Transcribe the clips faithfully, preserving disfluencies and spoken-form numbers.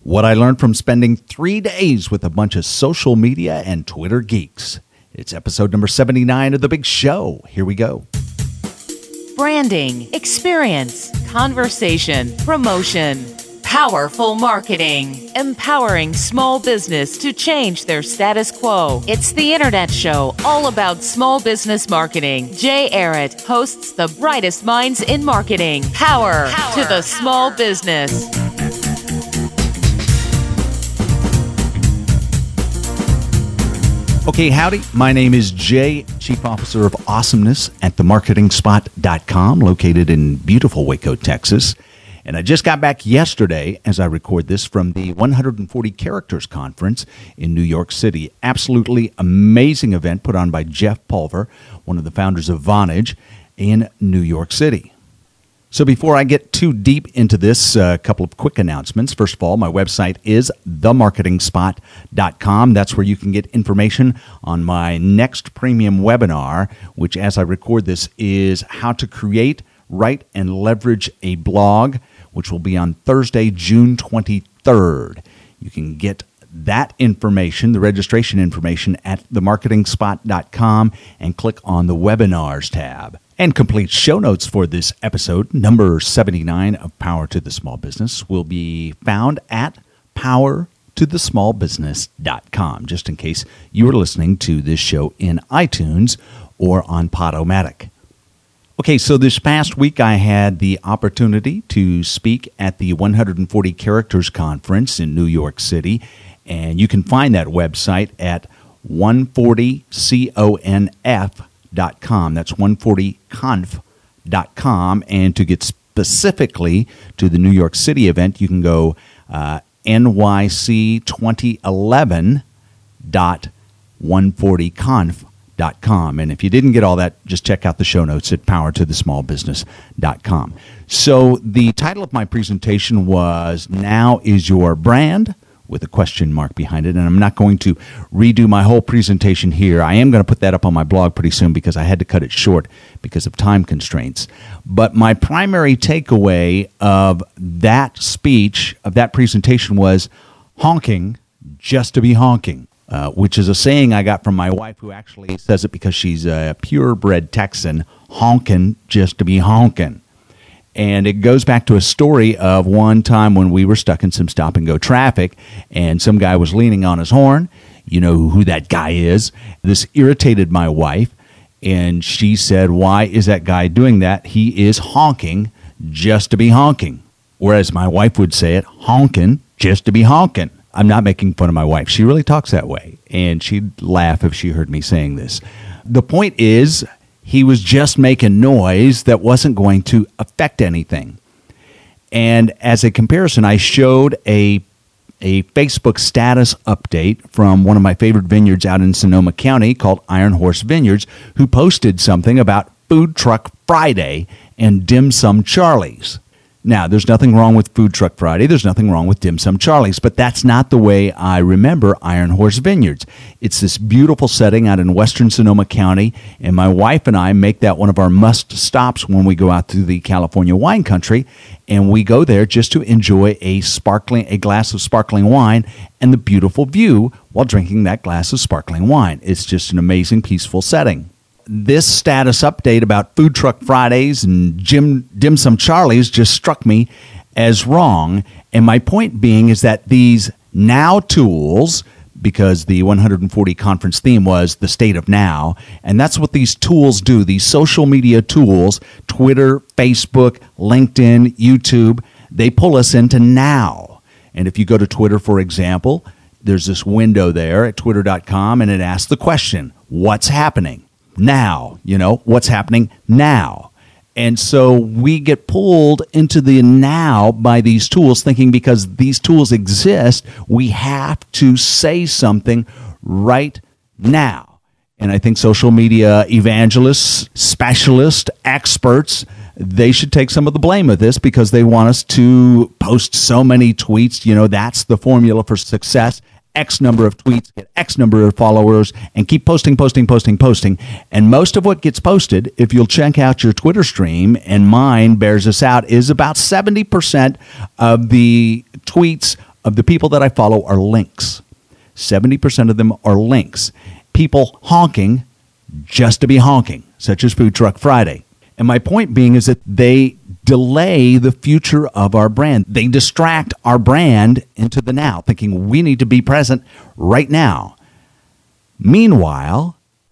What I learned from spending three days with a bunch of social media and Twitter geeks. It's episode number seventy-nine of The Big Show. Here we go. Branding, experience, conversation, promotion, powerful marketing, empowering small business to change their status quo. It's the Internet Show, all about small business marketing. Jay Arrett hosts the brightest minds in marketing. Power, Power to the Power. Small business. Okay, howdy. My name is Jay, Chief Officer of Awesomeness at the marketing spot dot com, located in beautiful Waco, Texas. And I just got back yesterday, as I record this, from the one hundred forty Characters Conference in New York City. Absolutely amazing event put on by Jeff Pulver, one of the founders of Vonage in New York City. So before I get too deep into this, a uh, couple of quick announcements. First of all, my website is the marketing spot dot com. That's where you can get information on my next premium webinar, which, as I record this, is how to create, write, and leverage a blog, which will be on Thursday, June twenty-third. You can get that information, the registration information, at the marketing spot dot com and click on the webinars tab. And complete show notes for this episode, number seventy-nine of Power to the Small Business, will be found at power to the small business dot com, just in case you are listening to this show in iTunes or on Podomatic. Okay, so this past week I had the opportunity to speak at the one hundred forty Characters Conference in New York City, and you can find that website at one forty conf dot com. That's one forty conf dot com. And to get specifically to the New York City event, you can go uh, N Y C twenty eleven dot one forty conf dot com. And if you didn't get all that, just check out the show notes at power to the small business dot com. So the title of my presentation was Now Is Your Brand? With a question mark behind it. And I'm not going to redo my whole presentation here. I am going to put that up on my blog pretty soon because I had to cut it short because of time constraints. But my primary takeaway of that speech, of that presentation, was honking just to be honking, uh, which is a saying I got from my wife, who actually says it because she's a purebred Texan, honking just to be honking. And it goes back to a story of one time when we were stuck in some stop-and-go traffic, and some guy was leaning on his horn. You know who that guy is. This irritated my wife, and she said, "Why is that guy doing that? He is honking just to be honking." Whereas my wife would say it, honking just to be honking. I'm not making fun of my wife. She really talks that way, and she'd laugh if she heard me saying this. The point is, he was just making noise that wasn't going to affect anything. And as a comparison, I showed a a Facebook status update from one of my favorite vineyards out in Sonoma County called Iron Horse Vineyards, who posted something about Food Truck Friday and Dim Sum Charlie's. Now, there's nothing wrong with Food Truck Friday. There's nothing wrong with Dim Sum Charlie's, but that's not the way I remember Iron Horse Vineyards. It's this beautiful setting out in western Sonoma County, and my wife and I make that one of our must stops when we go out to the California wine country, and we go there just to enjoy a sparkling, a glass of sparkling wine and the beautiful view while drinking that glass of sparkling wine. It's just an amazing, peaceful setting. This status update about Food Truck Fridays and Jim, Dim Sum Charlie's just struck me as wrong. And my point being is that these now tools, because the one hundred forty conference theme was the state of now, and that's what these tools do, these social media tools, Twitter, Facebook, LinkedIn, YouTube, they pull us into now. And if you go to Twitter, for example, there's this window there at twitter dot com, and it asks the question, what's happening now? You know, what's happening now? And so we get pulled into the now by these tools, thinking because these tools exist, we have to say something right now. And I think social media evangelists, specialists, experts, they should take some of the blame of this because they want us to post so many tweets. You know, that's the formula for success. X number of tweets, get X number of followers, and keep posting, posting, posting, posting. And most of what gets posted, if you'll check out your Twitter stream, and mine bears this out, is about seventy percent of the tweets of the people that I follow are links. seventy percent of them are links. People honking just to be honking, such as Food Truck Friday. And my point being is that they delay the future of our brand. They distract our brand into the now, thinking we need to be present right now. Meanwhile,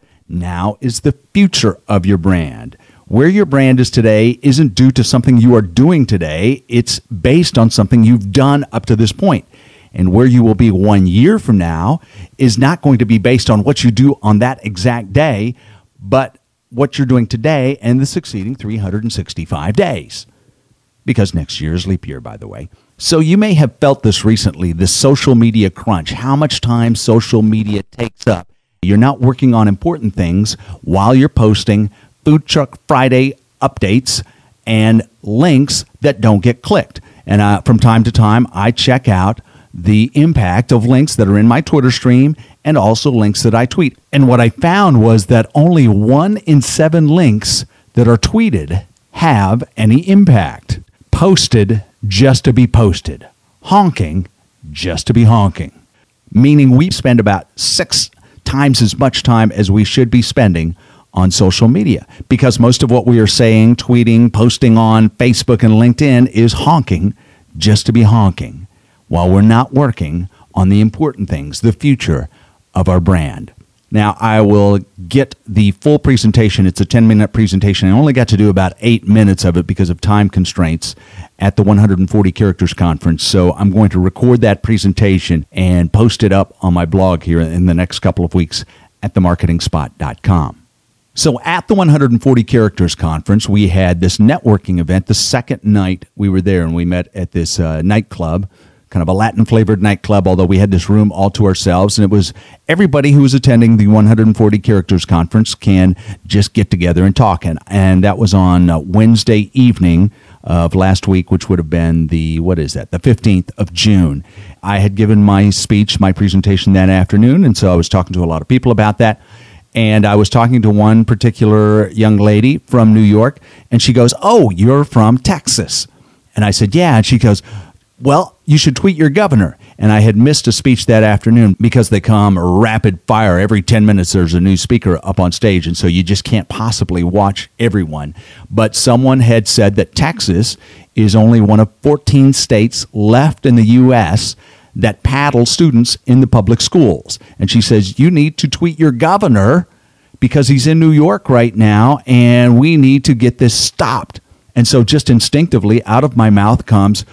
now is the future of your brand. Where your brand is today isn't due to something you are doing today. It's based on something you've done up to this point. And where you will be one year from now is not going to be based on what you do on that exact day, but what you're doing today and the succeeding three hundred sixty-five days. Because next year is leap year, by the way. So you may have felt this recently, this social media crunch, how much time social media takes up. You're not working on important things while you're posting Food Truck Friday updates and links that don't get clicked. And uh, from time to time, I check out the impact of links that are in my Twitter stream and also links that I tweet. And what I found was that only one in seven links that are tweeted have any impact. Posted just to be posted. Honking just to be honking. Meaning we spend about six times as much time as we should be spending on social media, because most of what we are saying, tweeting, posting on Facebook and LinkedIn is honking just to be honking, while we're not working on the important things, the future of our brand. Now, I will get the full presentation. It's a ten-minute presentation. I only got to do about eight minutes of it because of time constraints at the one hundred forty Characters Conference. So I'm going to record that presentation and post it up on my blog here in the next couple of weeks at the marketing spot dot com. So at the one hundred forty Characters Conference, we had this networking event. The second night we were there, and we met at this uh, nightclub, kind of a Latin-flavored nightclub, although we had this room all to ourselves. And it was everybody who was attending the one hundred forty Characters Conference can just get together and talk. And, and that was on uh, Wednesday evening of last week, which would have been the, what is that, the fifteenth of June. I had given my speech, my presentation that afternoon, and so I was talking to a lot of people about that. And I was talking to one particular young lady from New York, and she goes, "Oh, you're from Texas." And I said, "Yeah." And she goes, "Well, you should tweet your governor." And I had missed a speech that afternoon because they come rapid fire. Every ten minutes there's a new speaker up on stage, and so you just can't possibly watch everyone. But someone had said that Texas is only one of fourteen states left in the U S that paddle students in the public schools. And she says, "You need to tweet your governor because he's in New York right now, and we need to get this stopped." And so just instinctively out of my mouth comes,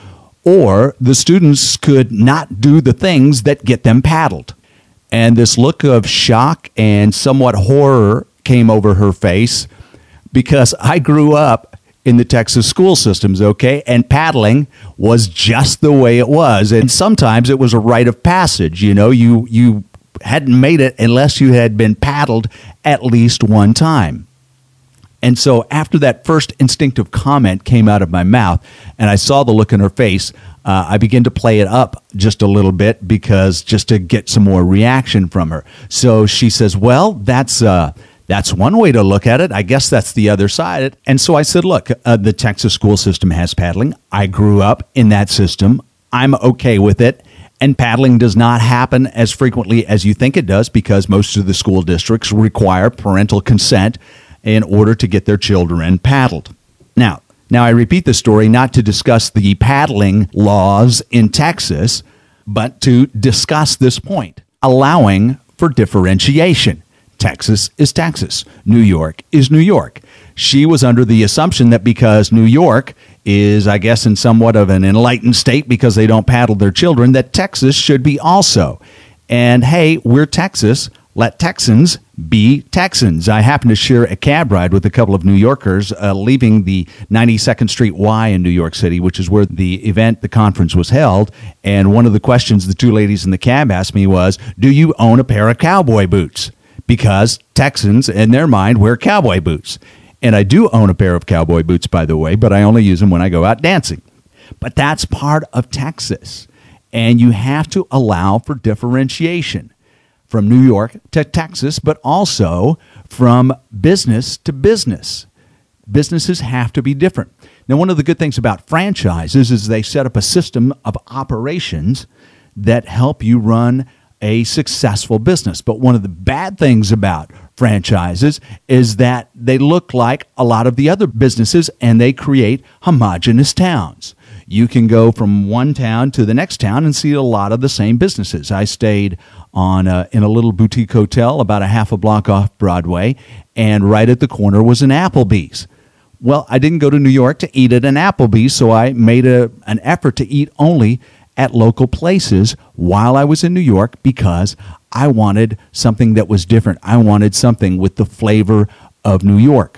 or the students could not do the things that get them paddled. And this look of shock and somewhat horror came over her face, because I grew up in the Texas school systems, okay, and paddling was just the way it was. And sometimes it was a rite of passage. You know, you you hadn't made it unless you had been paddled at least one time. And so after that first instinctive comment came out of my mouth and I saw the look in her face, uh, I began to play it up just a little bit, because just to get some more reaction from her. So she says, "Well, that's uh, that's one way to look at it. I guess that's the other side." And so I said, "Look, uh, the Texas school system has paddling. I grew up in that system. I'm okay with it. And paddling does not happen as frequently as you think it does, because most of the school districts require parental consent in order to get their children paddled." Now, now I repeat the story not to discuss the paddling laws in Texas, but to discuss this point, allowing for differentiation. Texas is Texas. New York is New York. She was under the assumption that because New York is, I guess, in somewhat of an enlightened state because they don't paddle their children, that Texas should be also. And hey, we're Texas. Let Texans be Texans. I happened to share a cab ride with a couple of New Yorkers uh, leaving the ninety-second Street Y in New York City, which is where the event, the conference was held. And one of the questions the two ladies in the cab asked me was, "Do you own a pair of cowboy boots?" Because Texans, in their mind, wear cowboy boots. And I do own a pair of cowboy boots, by the way, but I only use them when I go out dancing. But that's part of Texas. And you have to allow for differentiation from New York to Texas, but also from business to business. Businesses have to be different. Now, one of the good things about franchises is they set up a system of operations that help you run a successful business. But one of the bad things about franchises is that they look like a lot of the other businesses and they create homogeneous towns. You can go from one town to the next town and see a lot of the same businesses. I stayed on a, in a little boutique hotel about a half a block off Broadway, and right at the corner was an Applebee's. Well, I didn't go to New York to eat at an Applebee's, so I made a, an effort to eat only at local places while I was in New York because I wanted something that was different. I wanted something with the flavor of New York.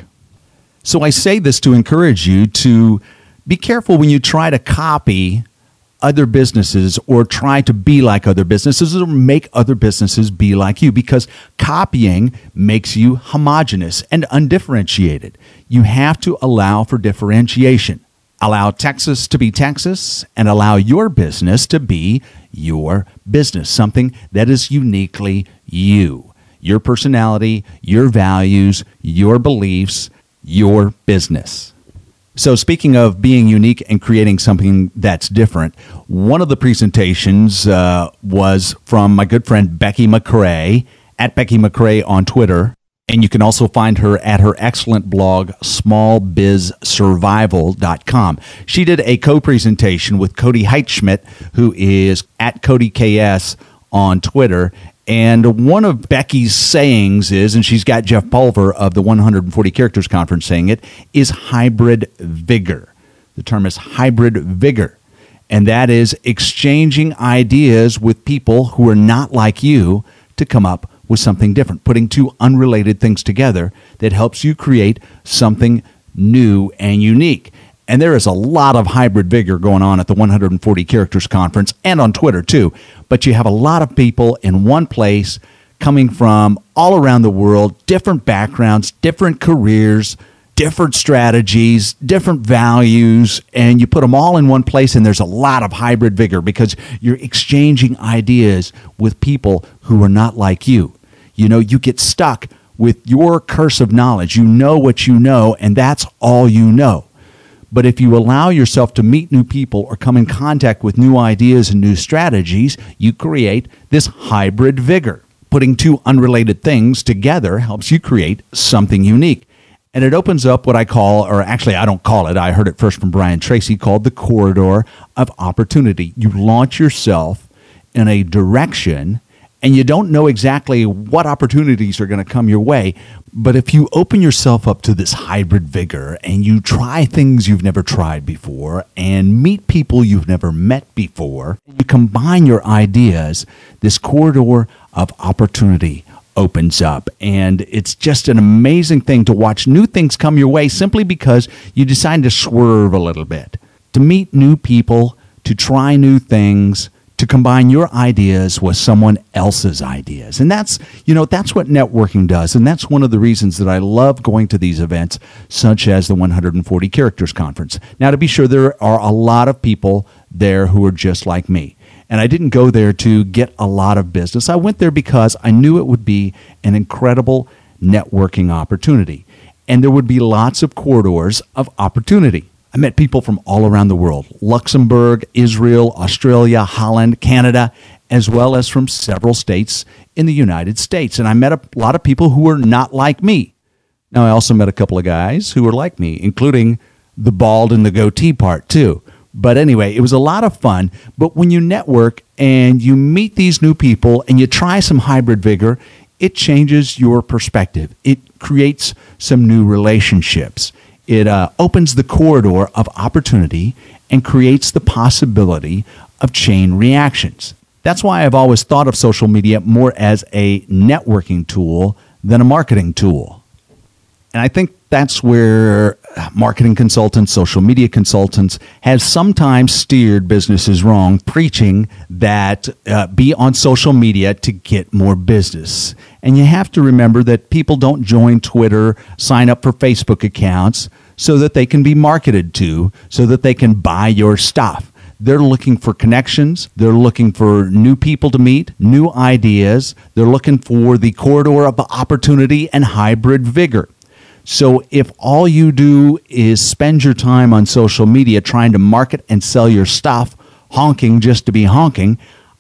So I say this to encourage you to be careful when you try to copy other businesses or try to be like other businesses or make other businesses be like you, because copying makes you homogenous and undifferentiated. You have to allow for differentiation. Allow Texas to be Texas and allow your business to be your business, something that is uniquely you, your personality, your values, your beliefs, your business. So speaking of being unique and creating something that's different, one of the presentations uh, was from my good friend Becky McRae, at Becky McRae on Twitter. And you can also find her at her excellent blog, small biz survival dot com. She did a co-presentation with Cody Heitschmidt, who is at Cody K S on Twitter. And one of Becky's sayings is, and she's got Jeff Pulver of the one hundred forty Characters Conference saying it, is hybrid vigor. The term is hybrid vigor. And that is exchanging ideas with people who are not like you to come up with something different, putting two unrelated things together that helps you create something new and unique. And there is a lot of hybrid vigor going on at the one hundred forty Characters Conference and on Twitter too. But you have a lot of people in one place coming from all around the world, different backgrounds, different careers, different strategies, different values, and you put them all in one place, and there's a lot of hybrid vigor because you're exchanging ideas with people who are not like you. You know, you get stuck with your curse of knowledge. You know what you know, and that's all you know. But if you allow yourself to meet new people or come in contact with new ideas and new strategies, you create this hybrid vigor. Putting two unrelated things together helps you create something unique. And it opens up what I call, or actually I don't call it, I heard it first from Brian Tracy, called the corridor of opportunity. You launch yourself in a direction and you don't know exactly what opportunities are going to come your way. But if you open yourself up to this hybrid vigor and you try things you've never tried before and meet people you've never met before, you combine your ideas, this corridor of opportunity opens up. And it's just an amazing thing to watch new things come your way simply because you decide to swerve a little bit, to meet new people, to try new things, to combine your ideas with someone else's ideas. And that's, you know, that's what networking does. And that's one of the reasons that I love going to these events, such as the one hundred forty Characters Conference. Now, to be sure, there are a lot of people there who are just like me. And I didn't go there to get a lot of business. I went there because I knew it would be an incredible networking opportunity. And there would be lots of corridors of opportunity. I met people from all around the world, Luxembourg, Israel, Australia, Holland, Canada, as well as from several states in the United States. And I met a lot of people who were not like me. Now, I also met a couple of guys who were like me, including the bald and the goatee part, too. But anyway, it was a lot of fun. But when you network and you meet these new people and you try some hybrid vigor, it changes your perspective. It creates some new relationships. It uh, opens the corridor of opportunity and creates the possibility of chain reactions. That's why I've always thought of social media more as a networking tool than a marketing tool. And I think that's where marketing consultants, social media consultants have sometimes steered businesses wrong, preaching that uh, be on social media to get more business. And you have to remember that people don't join Twitter, sign up for Facebook accounts so that they can be marketed to, so that they can buy your stuff. They're looking for connections. They're looking for new people to meet, new ideas. They're looking for the corridor of opportunity and hybrid vigor. So if all you do is spend your time on social media trying to market and sell your stuff, honking just to be honking,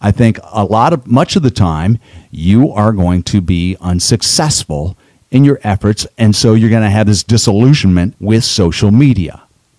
I think a lot of much of the time you are going to be unsuccessful in your efforts, and so you're going to have this disillusionment with social media.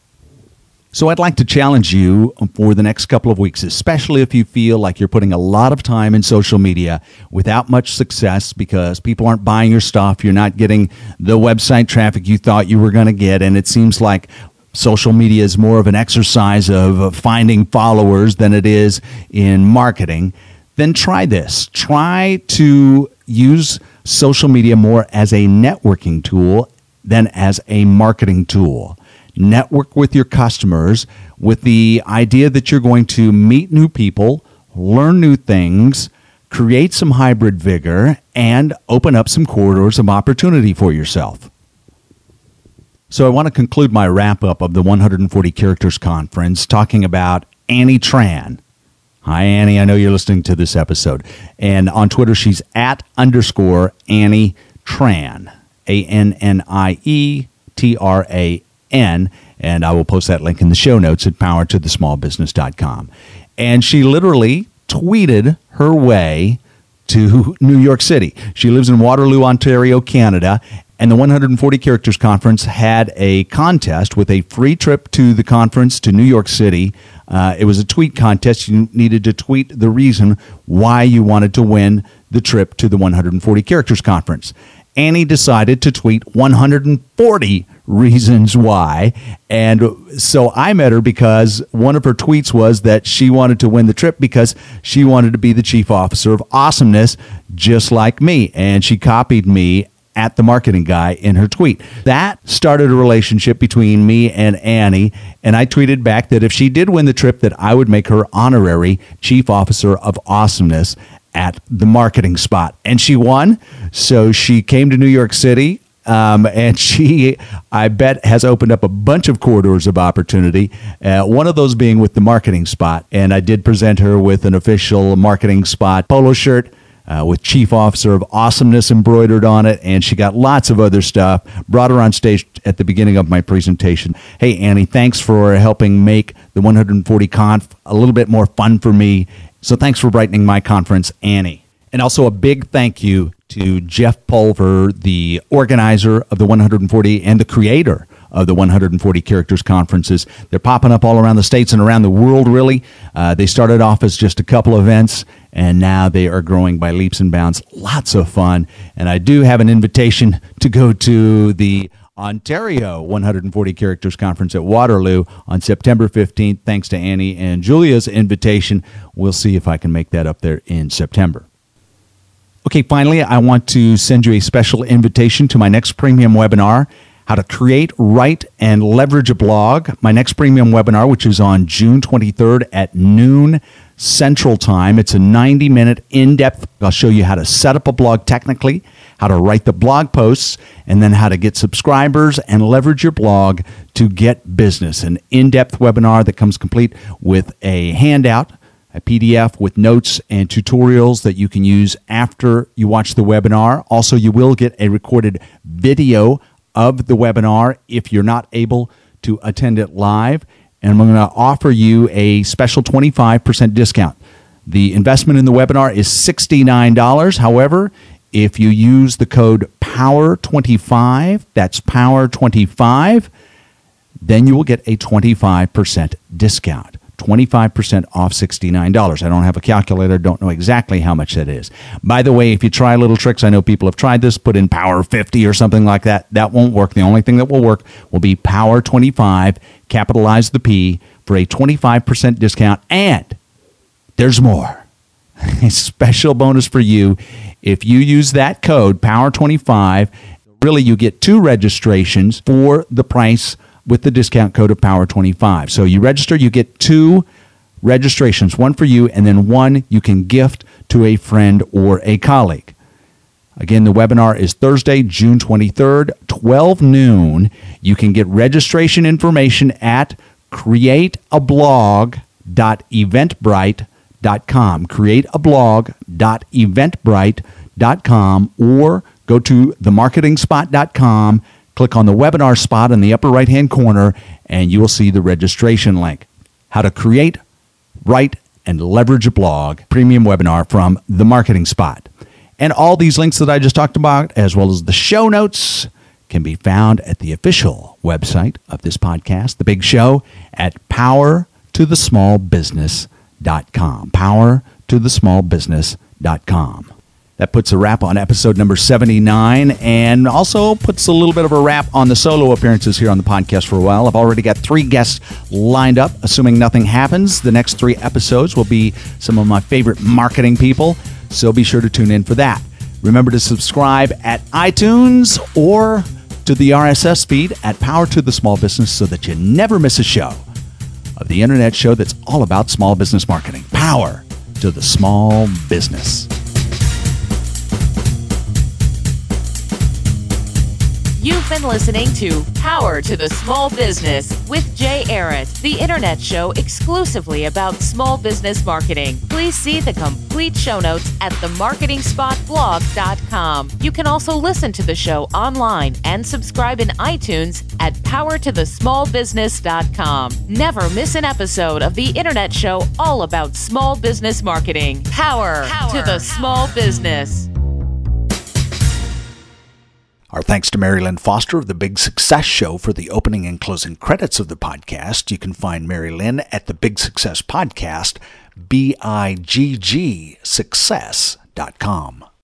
So I'd like to challenge you for the next couple of weeks, especially if you feel like you're putting a lot of time in social media without much success because people aren't buying your stuff, you're not getting the website traffic you thought you were going to get, and it seems like social media is more of an exercise of finding followers than it is in marketing. Then try this. Try to use social media more as a networking tool than as a marketing tool. Network with your customers with the idea that you're going to meet new people, learn new things, create some hybrid vigor, and open up some corridors of opportunity for yourself. So I want to conclude my wrap-up of the one hundred forty Characters Conference talking about Annie Tran. Hi, Annie. I know you're listening to this episode. And on Twitter, she's at underscore Annie Tran, A N N I E T R A N, and I will post that link in the show notes at power to the small business dot com. And she literally tweeted her way to New York City. She lives in Waterloo, Ontario, Canada, and the one hundred forty Characters Conference had a contest with a free trip to the conference to New York City. Uh, it was a tweet contest. You needed to tweet the reason why you wanted to win the trip to the one hundred forty Characters Conference. Annie decided to tweet one hundred forty reasons why. And so I met her because one of her tweets was that she wanted to win the trip because she wanted to be the chief officer of awesomeness, just like me. And she copied me at the marketing guy in her tweet. That started a relationship between me and Annie. And I tweeted back that if she did win the trip, that I would make her honorary chief officer of awesomeness at the marketing spot. And she won. So she came to New York City. Um, and she, I bet, has opened up a bunch of corridors of opportunity, uh, one of those being with the marketing spot. And I did present her with an official marketing spot polo shirt uh, with Chief Officer of Awesomeness embroidered on it. And she got lots of other stuff. Brought her on stage at the beginning of my presentation. Hey, Annie, thanks for helping make the one hundred forty Conf a little bit more fun for me. So thanks for brightening my conference, Annie. And also a big thank you to Jeff Pulver, the organizer of the one hundred forty and the creator of the one hundred forty Characters Conferences. They're popping up all around the states and around the world, really. Uh, they started off as just a couple events, and now they are growing by leaps and bounds. Lots of fun. And I do have an invitation to go to the Ontario one hundred forty Characters Conference at Waterloo on September fifteenth. Thanks to Annie and Julia's invitation. We'll see if I can make that up there in September. Okay, finally, I want to send you a special invitation to my next premium webinar, How to Create, Write, and Leverage a Blog. My next premium webinar, which is on June twenty-third at noon Central Time. It's a ninety minute in-depth. I'll show you how to set up a blog technically, how to write the blog posts, and then how to get subscribers and leverage your blog to get business. An in-depth webinar that comes complete with a handout, a P D F with notes and tutorials that you can use after you watch the webinar. Also, you will get a recorded video of the webinar if you're not able to attend it live. And I'm going to offer you a special twenty-five percent discount. The investment in the webinar is sixty-nine dollars. However, if you use the code power twenty-five, that's power twenty-five, then you will get a twenty-five percent discount. twenty-five percent off sixty-nine dollars. I don't have a calculator, don't know exactly how much that is. By the way, if you try little tricks, I know people have tried this, put in power fifty or something like that. That won't work. The only thing that will work will be power twenty-five, capitalize the P, for a twenty-five percent discount. And there's more. A special bonus for you. If you use that code, power twenty-five, really you get two registrations for the price with the discount code of power twenty-five. So you register, you get two registrations, one for you, and then one you can gift to a friend or a colleague. Again, the webinar is Thursday, June twenty-third, twelve noon. You can get registration information at create a blog dot eventbrite dot com, create a blog dot eventbrite dot com, or go to the marketing spot dot com. Click on the webinar spot in the upper right-hand corner, and you will see the registration link. How to create, write, and Leverage a Blog premium webinar from The Marketing Spot. And all these links that I just talked about, as well as the show notes, can be found at the official website of this podcast, The Big Show, at power to the small business dot com. power to the small business dot com. That puts a wrap on episode number seventy-nine, and also puts a little bit of a wrap on the solo appearances here on the podcast for a while. I've already got three guests lined up, assuming nothing happens. The next three episodes will be some of my favorite marketing people, so be sure to tune in for that. Remember to subscribe at iTunes or to the R S S feed at Power to the Small Business so that you never miss a show of the internet show that's all about small business marketing. Power to the small business. You've been listening to Power to the Small Business with Jay Arrett, the internet show exclusively about small business marketing. Please see the complete show notes at the marketing spot blog dot com. You can also listen to the show online and subscribe in iTunes at power to the small business dot com. Never miss an episode of the internet show all about small business marketing. Power, Power to the Power. Small business. Our thanks to Mary Lynn Foster of The Big Success Show for the opening and closing credits of the podcast. You can find Mary Lynn at the Big Success Podcast, B I G G success dot com.